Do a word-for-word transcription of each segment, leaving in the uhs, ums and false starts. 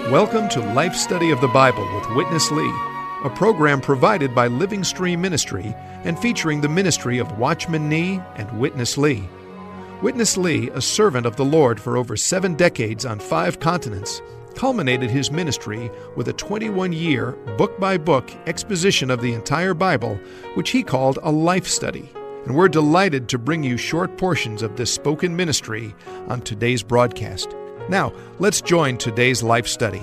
Welcome to Life Study of the Bible with Witness Lee, a program provided by Living Stream Ministry and featuring the ministry of Watchman Nee and Witness Lee. Witness Lee, a servant of the Lord for over seven decades on five continents, culminated his ministry with a twenty-one-year, book-by-book exposition of the entire Bible, which he called a life study. And we're delighted to bring you short portions of this spoken ministry on today's broadcast. Now, let's join today's life study.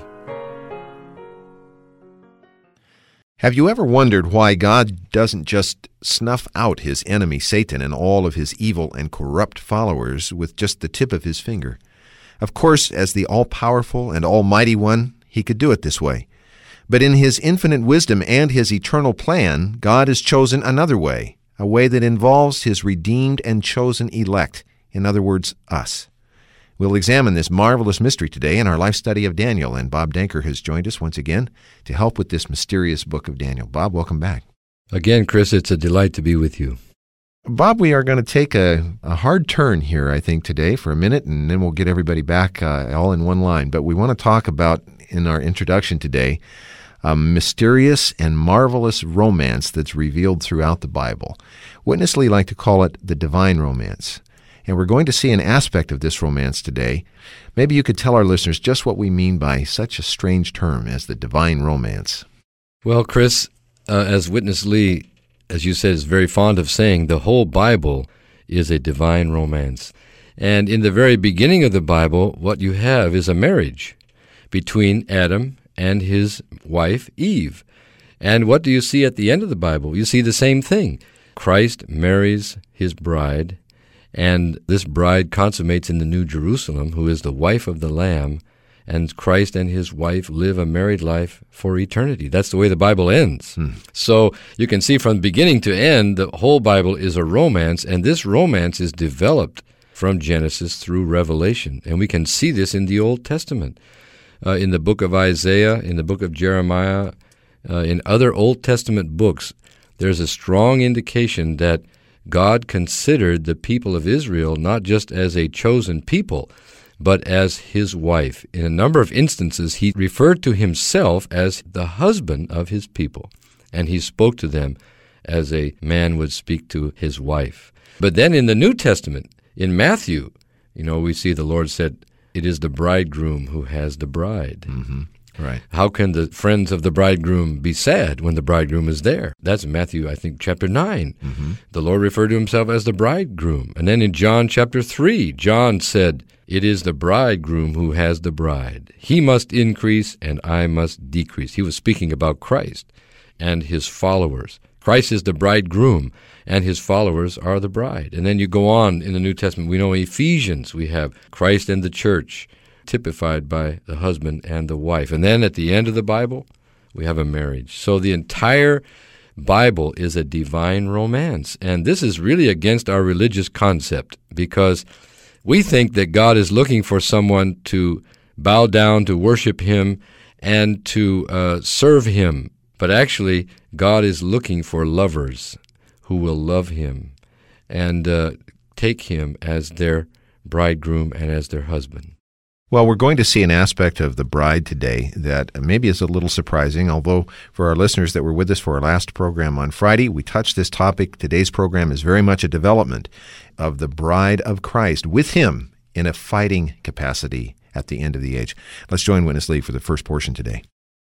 Have you ever wondered why God doesn't just snuff out his enemy Satan and all of his evil and corrupt followers with just the tip of his finger? Of course, as the all-powerful and almighty one, he could do it this way. But in his infinite wisdom and his eternal plan, God has chosen another way, a way that involves his redeemed and chosen elect, in other words, us. We'll examine this marvelous mystery today in our life study of Daniel, and Bob Danker has joined us once again to help with this mysterious book of Daniel. Bob, welcome back. Again, Chris, it's a delight to be with you. Bob, we are going to take a, a hard turn here, I think, today for a minute, and then we'll get everybody back uh, all in one line. But we want to talk about, in our introduction today, a mysterious and marvelous romance that's revealed throughout the Bible. Witness Lee like to call it the divine romance. And we're going to see an aspect of this romance today. Maybe you could tell our listeners just what we mean by such a strange term as the divine romance. Well, Chris, uh, as Witness Lee, as you said, is very fond of saying, the whole Bible is a divine romance. And in the very beginning of the Bible, what you have is a marriage between Adam and his wife, Eve. And what do you see at the end of the Bible? You see the same thing. Christ marries his bride, and this bride consummates in the New Jerusalem, who is the wife of the Lamb, and Christ and his wife live a married life for eternity. That's the way the Bible ends. Hmm. So you can see from beginning to end, the whole Bible is a romance, and this romance is developed from Genesis through Revelation. And we can see this in the Old Testament. Uh, in the book of Isaiah, in the book of Jeremiah, uh, in other Old Testament books, there's a strong indication that God considered the people of Israel not just as a chosen people, but as his wife. In a number of instances, he referred to himself as the husband of his people, and he spoke to them as a man would speak to his wife. But then in the New Testament, in Matthew, you know, we see the Lord said, it is the bridegroom who has the bride. Mm-hmm. Right. How can the friends of the bridegroom be sad when the bridegroom is there? That's Matthew, I think, chapter nine. Mm-hmm. The Lord referred to himself as the bridegroom. And then in John chapter three, John said, it is the bridegroom who has the bride. He must increase and I must decrease. He was speaking about Christ and his followers. Christ is the bridegroom, and his followers are the bride. And then you go on in the New Testament. We know Ephesians, we have Christ and the church, typified by the husband and the wife. And then at the end of the Bible, we have a marriage. So the entire Bible is a divine romance. And this is really against our religious concept, because we think that God is looking for someone to bow down, to worship him, and to uh, serve him. But actually, God is looking for lovers who will love him and uh, take him as their bridegroom and as their husband. Well, we're going to see an aspect of the bride today that maybe is a little surprising, although for our listeners that were with us for our last program on Friday, we touched this topic. Today's program is very much a development of the bride of Christ with him in a fighting capacity at the end of the age. Let's join Witness Lee for the first portion today.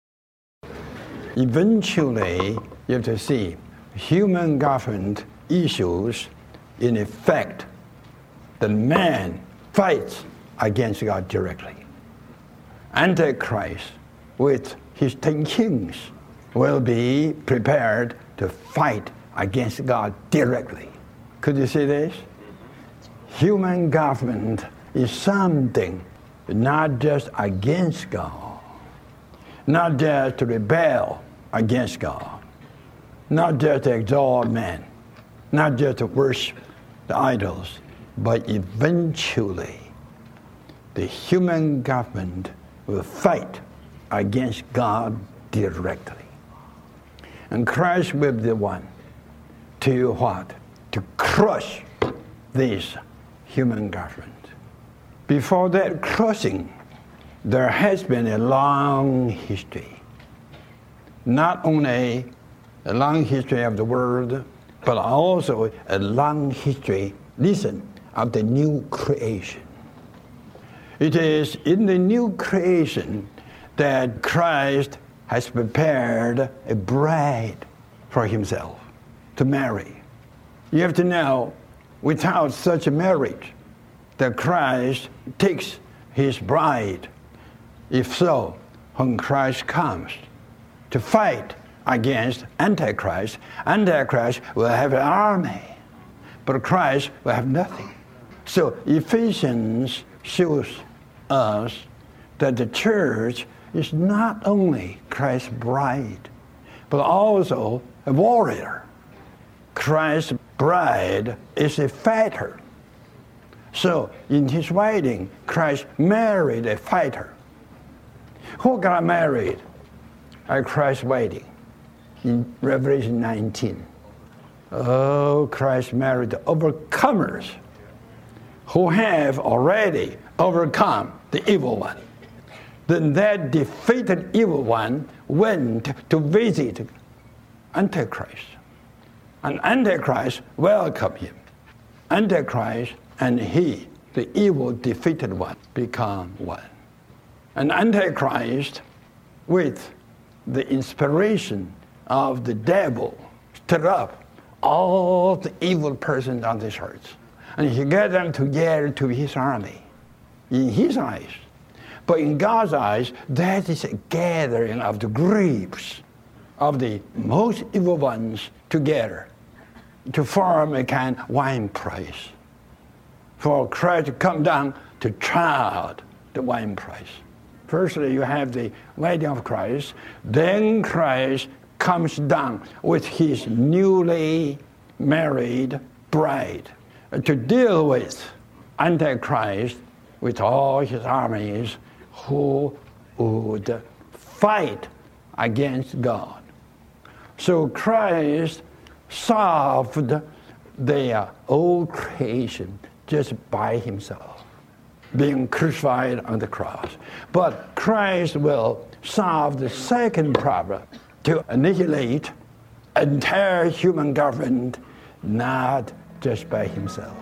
Eventually, you have to see human government issues, in effect, the man fights against God directly. Antichrist, with his ten kings, will be prepared to fight against God directly. Could you see this? Human government is something not just against God, not just to rebel against God, not just to exalt man, not just to worship the idols, but eventually the human government will fight against God directly. And Christ will be the one to what? To crush this human government. Before that crushing, there has been a long history. Not only a long history of the world, but also a long history, listen, of the new creation. It is in the new creation that Christ has prepared a bride for himself to marry. You have to know, without such a marriage, that Christ takes his bride. If so, when Christ comes to fight against Antichrist, Antichrist will have an army, but Christ will have nothing. So Ephesians shows us that the church is not only Christ's bride, but also a warrior. Christ's bride is a fighter. So in his wedding, Christ married a fighter. Who got married at Christ's wedding? In Revelation nineteen. Oh, Christ married the overcomers who have already overcome the evil one. Then that defeated evil one went to visit Antichrist. And Antichrist welcomed him. Antichrist and he, the evil defeated one, become one. And Antichrist, with the inspiration of the devil, stirred up all the evil persons on this earth. And he got them together to his army, in his eyes. But in God's eyes, that is a gathering of the grapes of the most evil ones together to form a kind of wine press. For Christ to come down to chart the wine press. Firstly, you have the wedding of Christ. Then Christ comes down with his newly married bride to deal with Antichrist with all his armies who would fight against God. So Christ solved their old creation just by himself, being crucified on the cross. But Christ will solve the second problem, to annihilate entire human government, not just by himself,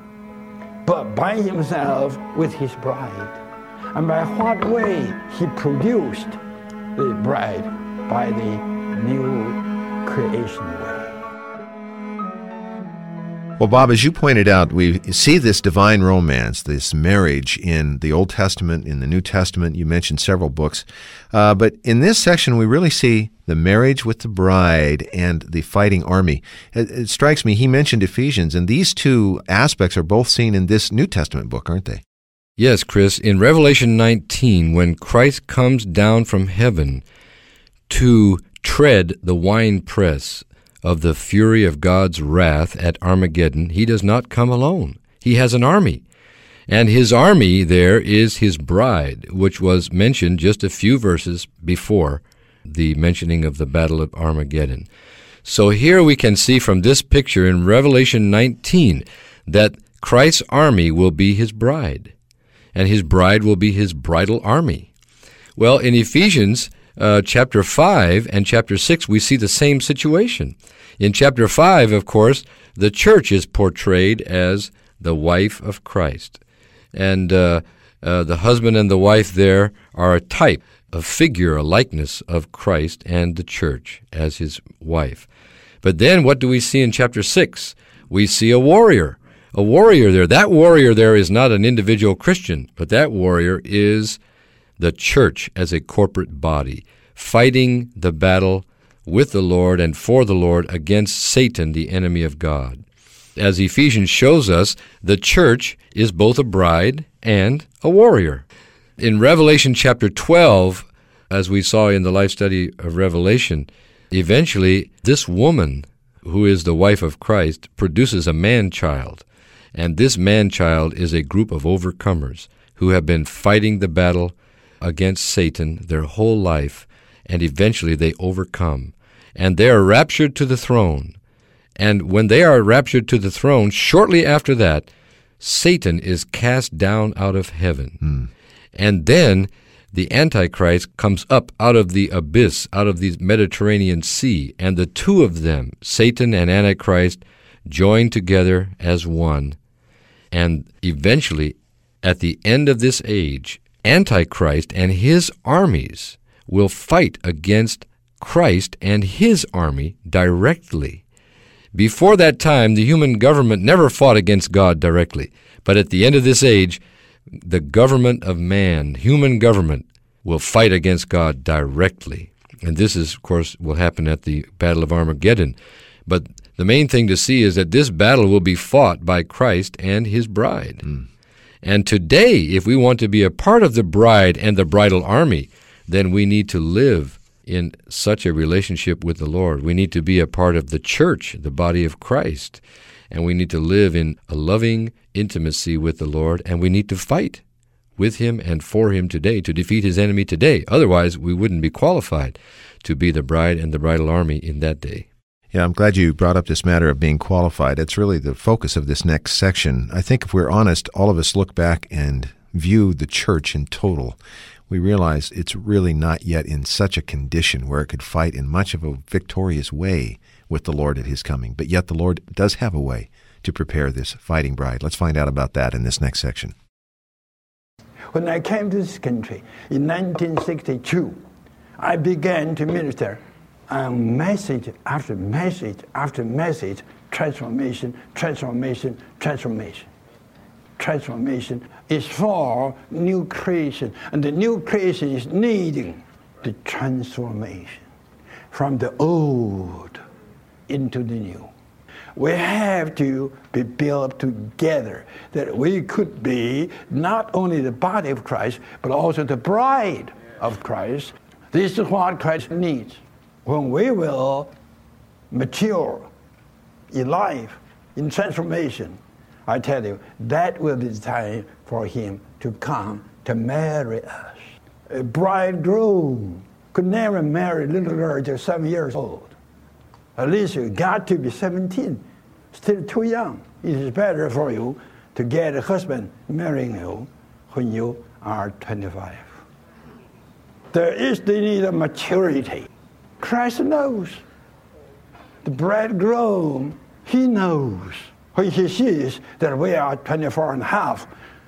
but by himself with his bride. And by what way he produced the bride? By the new creation way. Well, Bob, as you pointed out, we see this divine romance, this marriage in the Old Testament, in the New Testament. You mentioned several books. Uh, but in this section, we really see the marriage with the bride and the fighting army. It, it strikes me, he mentioned Ephesians, and these two aspects are both seen in this New Testament book, aren't they? Yes, Chris. In Revelation nineteen, when Christ comes down from heaven to tread the winepress of the fury of God's wrath at Armageddon, he does not come alone. He has an army. And his army there is his bride, which was mentioned just a few verses before the mentioning of the Battle of Armageddon. So here we can see from this picture in Revelation nineteen that Christ's army will be his bride, and his bride will be his bridal army. Well, in Ephesians uh, chapter five and chapter six, we see the same situation. In chapter five, of course, the church is portrayed as the wife of Christ. And uh, uh, the husband and the wife there are a type, a figure, a likeness of Christ and the church as his wife. But then what do we see in chapter six? We see a warrior. A warrior there. That warrior there is not an individual Christian, but that warrior is the church as a corporate body, fighting the battle with the Lord and for the Lord against Satan, the enemy of God. As Ephesians shows us, the church is both a bride and a warrior. In Revelation chapter twelve, as we saw in the life study of Revelation, eventually this woman, who is the wife of Christ, produces a man-child. And this man-child is a group of overcomers who have been fighting the battle against Satan their whole life, and eventually they overcome. And they are raptured to the throne. And when they are raptured to the throne, shortly after that, Satan is cast down out of heaven. Hmm. And then the Antichrist comes up out of the abyss, out of the Mediterranean Sea, and the two of them, Satan and Antichrist, join together as one. And eventually, at the end of this age, Antichrist and his armies will fight against Christ and his army directly. Before that time, the human government never fought against God directly. But at the end of this age, the government of man, human government, will fight against God directly. And this is, of course, will happen at the Battle of Armageddon. But the main thing to see is that this battle will be fought by Christ and his bride. Mm. And today, if we want to be a part of the bride and the bridal army, then we need to live in such a relationship with the Lord. We need to be a part of the church, the body of Christ. And we need to live in a loving intimacy with the Lord, and we need to fight with him and for him today to defeat his enemy today. Otherwise, we wouldn't be qualified to be the bride and the bridal army in that day. Yeah, I'm glad you brought up this matter of being qualified. It's really the focus of this next section. I think if we're honest, all of us look back and view the church in total. We realize it's really not yet in such a condition where it could fight in much of a victorious way with the Lord at his coming. But yet the Lord does have a way to prepare this fighting bride. Let's find out about that in this next section. When I came to this country in nineteen sixty-two, I began to minister on message after message after message, transformation, transformation, transformation. Transformation is for new creation, and the new creation is needing the transformation from the old into the new. We have to be built together, that we could be not only the body of Christ, but also the bride of Christ. This is what Christ needs. When we will mature in life, in transformation, I tell you, that will be the time for him to come to marry us. A bridegroom could never marry a little girl just seven years old. At least you got to be seventeen, still too young. It is better for you to get a husband marrying you when you are twenty-five. There is the need of maturity. Christ knows. The bridegroom, he knows. When he sees that we are twenty-four and a half,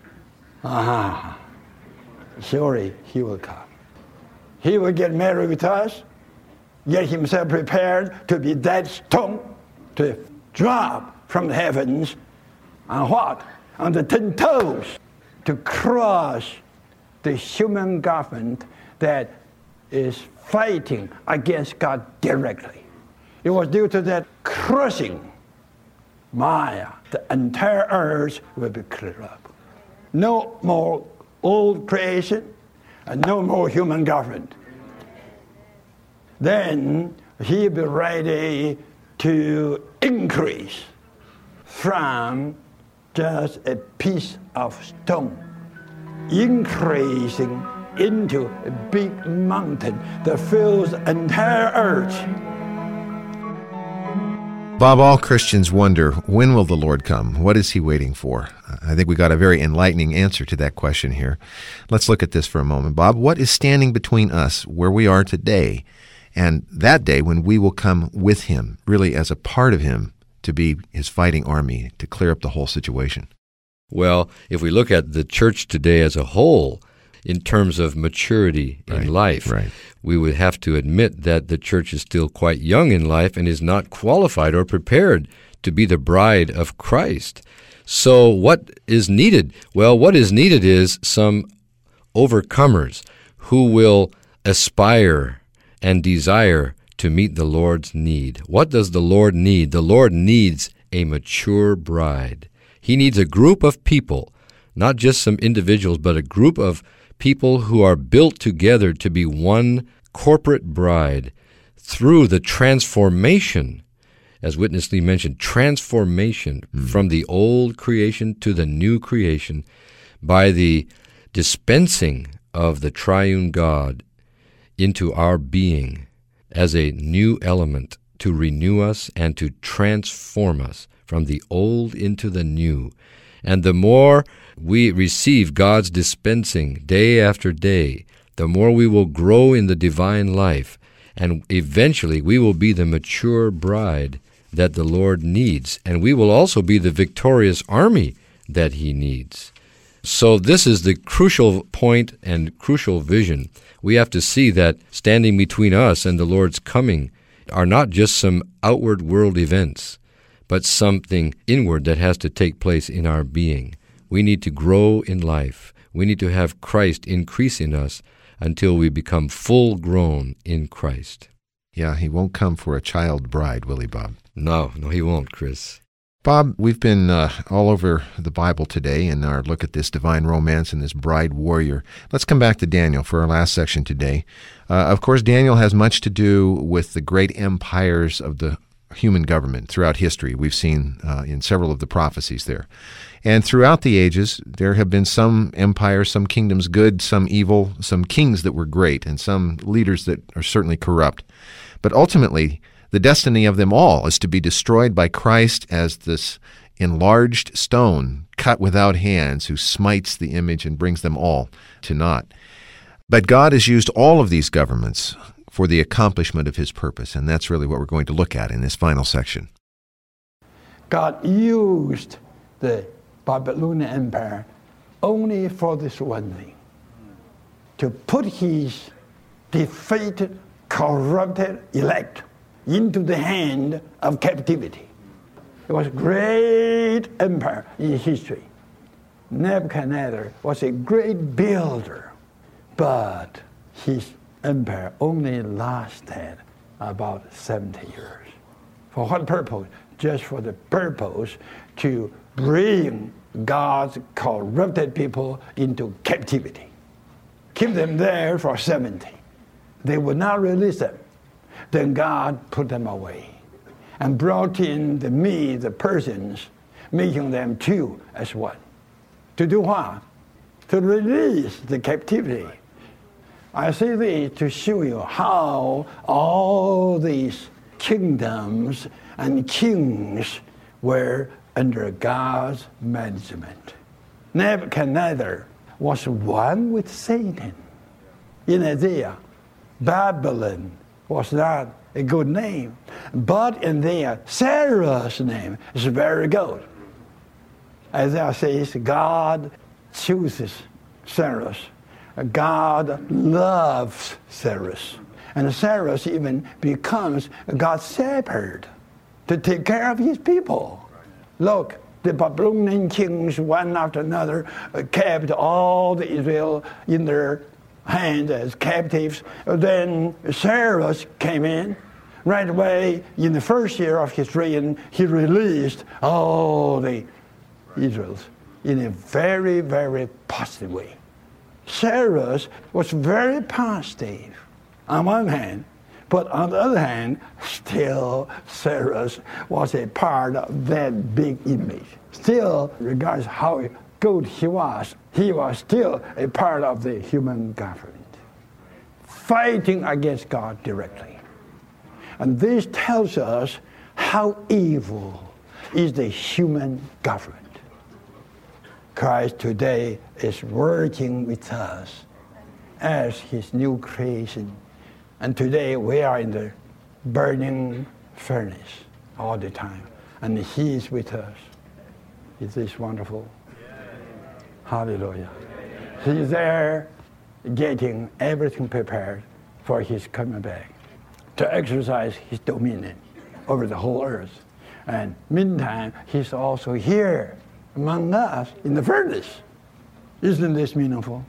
ah, surely he will come. He will get married with us, get himself prepared to be that stone to drop from the heavens on what? On the ten toes to crush the human government that is fighting against God directly. It was due to that crushing Maya, the entire earth will be cleared up. No more old creation and no more human government. Then he'll be ready to increase from just a piece of stone, increasing into a big mountain that fills the entire earth. Bob, all Christians wonder, when will the Lord come? What is he waiting for? I think we got a very enlightening answer to that question here. Let's look at this for a moment. Bob, what is standing between us, where we are today, and that day when we will come with him, really as a part of him, to be his fighting army, to clear up the whole situation? Well, if we look at the church today as a whole, in terms of maturity in right, life, right. we would have to admit that the church is still quite young in life and is not qualified or prepared to be the bride of Christ. So what is needed? Well, what is needed is some overcomers who will aspire and desire to meet the Lord's need. What does the Lord need? The Lord needs a mature bride. He needs a group of people, not just some individuals, but a group of people who are built together to be one corporate bride through the transformation, as Witness Lee mentioned, transformation mm. from the old creation to the new creation by the dispensing of the triune God into our being as a new element to renew us and to transform us from the old into the new. And the more we receive God's dispensing day after day, the more we will grow in the divine life, and eventually we will be the mature bride that the Lord needs, and we will also be the victorious army that he needs. So this is the crucial point and crucial vision. We have to see that standing between us and the Lord's coming are not just some outward world events, but something inward that has to take place in our being. We need to grow in life. We need to have Christ increase in us until we become full grown in Christ. Yeah, he won't come for a child bride, will he, Bob? No, no, he won't, Chris. Bob, we've been uh, all over the Bible today in our look at this divine romance and this bride warrior. Let's come back to Daniel for our last section today. Uh, of course, Daniel has much to do with the great empires of the human government throughout history. We've seen uh, in several of the prophecies there. And throughout the ages, there have been some empires, some kingdoms good, some evil, some kings that were great, and some leaders that are certainly corrupt. But ultimately, the destiny of them all is to be destroyed by Christ as this enlarged stone cut without hands who smites the image and brings them all to naught. But God has used all of these governments for the accomplishment of his purpose, and that's really what we're going to look at in this final section. God used the Babylonian Empire only for this one thing, to put his defeated, corrupted elect into the hand of captivity. It was a great empire in history. Nebuchadnezzar was a great builder, but his empire only lasted about seventy years. For what purpose? Just for the purpose to bring God's corrupted people into captivity. Keep them there for seventy. They would not release them. Then God put them away and brought in the Medes, the Persians, making them two as one. To do what? To release the captivity. I say this to show you how all these kingdoms and kings were under God's management. Nebuchadnezzar was one with Satan. In Isaiah, Babylon was not a good name, but in there, Sarah's name is very good. Isaiah says God chooses Sarah. God loves Sarah. And Sarah even becomes God's shepherd to take care of his people. Look, the Babylonian kings, one after another, kept all the Israel in their hands as captives. Then Cyrus came in. Right away, in the first year of his reign, he released all the Israels in a very, very positive way. Cyrus was very positive on one hand, but on the other hand, still Cyrus was a part of that big image. Still, regardless how good he was, he was still a part of the human government, fighting against God directly. And this tells us how evil is the human government. Christ today is working with us as his new creation. And today we are in the burning furnace all the time. And he is with us. Is this wonderful? Hallelujah. He's there getting everything prepared for his coming back to exercise his dominion over the whole earth. And meantime, he's also here among us in the furnace. Isn't this meaningful?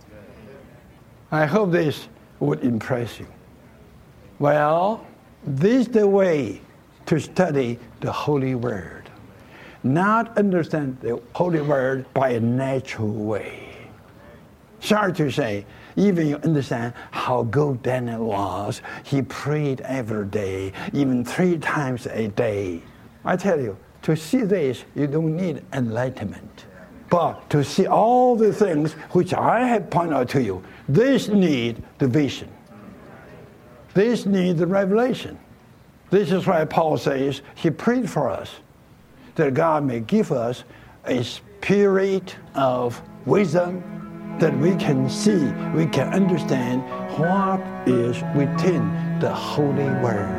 I hope this would impress you. Well, this is the way to study the Holy Word. Not understand the Holy Word by a natural way. Sorry to say, even you understand how good Daniel was. He prayed every day, even three times a day. I tell you, to see this, you don't need enlightenment. But to see all the things which I have pointed out to you, this need the vision. This needs the revelation. This is why Paul says he prayed for us, that God may give us a spirit of wisdom that we can see, we can understand what is within the Holy Word.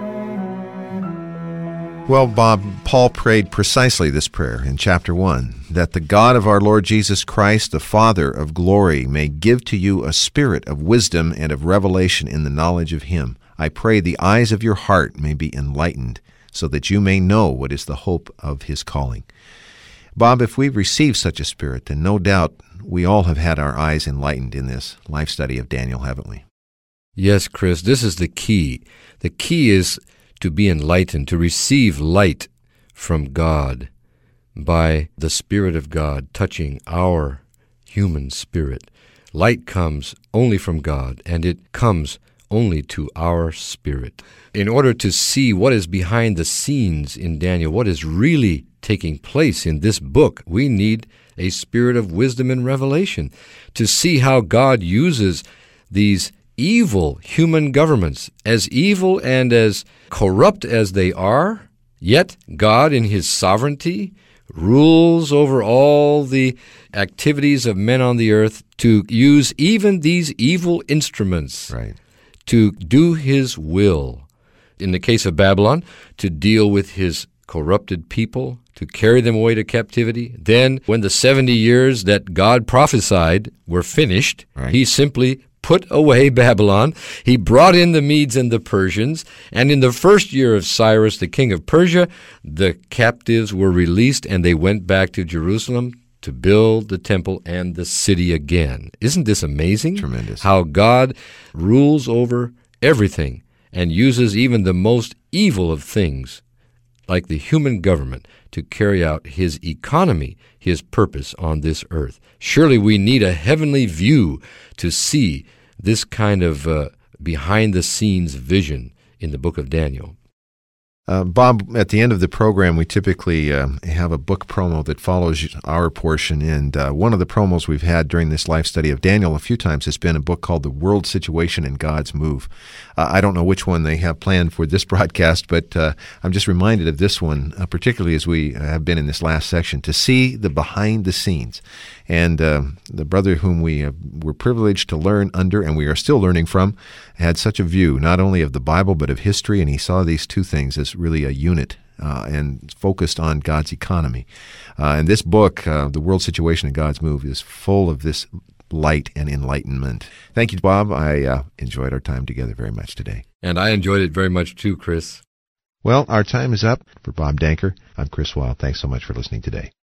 Well, Bob, Paul prayed precisely this prayer in chapter one, that the God of our Lord Jesus Christ, the Father of glory, may give to you a spirit of wisdom and of revelation in the knowledge of Him. I pray the eyes of your heart may be enlightened, so that you may know what is the hope of His calling. Bob, if we've received such a spirit, then no doubt we all have had our eyes enlightened in this life study of Daniel, haven't we? Yes, Chris, this is the key. The key is to be enlightened, to receive light from God by the Spirit of God touching our human spirit. Light comes only from God, and it comes only to our spirit. In order to see what is behind the scenes in Daniel, what is really taking place in this book, we need a spirit of wisdom and revelation to see how God uses these evil human governments, as evil and as corrupt as they are, yet God in His sovereignty rules over all the activities of men on the earth to use even these evil instruments Right. to do His will. In the case of Babylon, to deal with His corrupted people, to carry them away to captivity. Then, when the seventy years that God prophesied were finished, Right. He simply put away Babylon. He brought in the Medes and the Persians, and in the first year of Cyrus, the king of Persia, the captives were released, and they went back to Jerusalem to build the temple and the city again. Isn't this amazing? Tremendous. How God rules over everything and uses even the most evil of things, like the human government, to carry out His economy, His purpose on this earth. Surely we need a heavenly view to see this kind of uh, behind-the-scenes vision in the book of Daniel. Uh, Bob, at the end of the program, we typically uh, have a book promo that follows our portion, and uh, one of the promos we've had during this life study of Daniel a few times has been a book called The World Situation and God's Move. Uh, I don't know which one they have planned for this broadcast, but uh, I'm just reminded of this one, uh, particularly as we have been in this last section, to see the behind the scenes. And uh, the brother whom we uh, were privileged to learn under, and we are still learning from, had such a view, not only of the Bible, but of history, and he saw these two things as really a unit uh, and focused on God's economy. Uh, and this book, uh, The World Situation and God's Move, is full of this light and enlightenment. Thank you, Bob. I uh, enjoyed our time together very much today. And I enjoyed it very much too, Chris. Well, our time is up. For Bob Danker, I'm Chris Weil. Thanks so much for listening today.